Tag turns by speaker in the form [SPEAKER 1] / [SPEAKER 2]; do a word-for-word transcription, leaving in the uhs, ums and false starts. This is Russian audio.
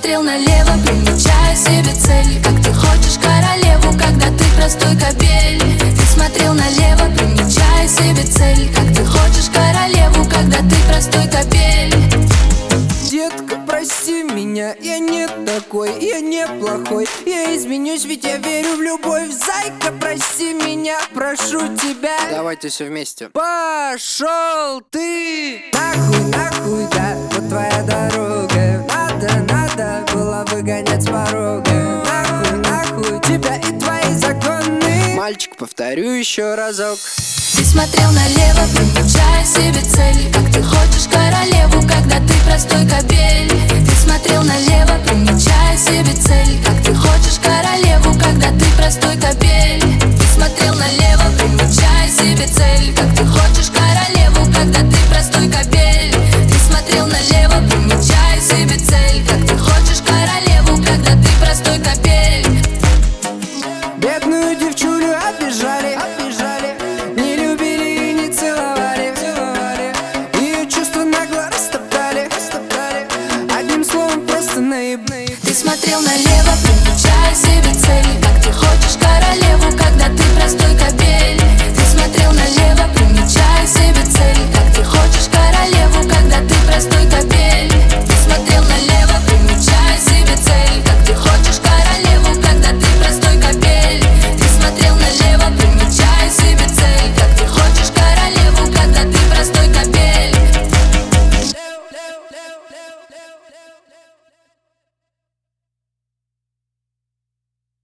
[SPEAKER 1] смотрел налево, примечая себе цель. Как ты хочешь королеву, когда ты простой кобель. Ты смотрел налево, примечая себе цель. Как ты хочешь королеву, когда ты простой кобель.
[SPEAKER 2] Детка, прости меня, я не такой, я не плохой. Я изменюсь, ведь я верю в любовь. Зайка, прости меня, прошу тебя.
[SPEAKER 3] Давайте все вместе.
[SPEAKER 2] Пошел ты! Нахуй, нахуй, да, вот твоя дорога. Надо, надо было выгонять с порога. Нахуй, нахуй, тебя и твои законы.
[SPEAKER 3] Мальчик, повторю еще разок.
[SPEAKER 1] Ты смотрел налево, примечая себе цель. Как ты хочешь королеву, когда ты простой кобель. Ты смотрел налево, примечая себе цель. Как ты хочешь королеву.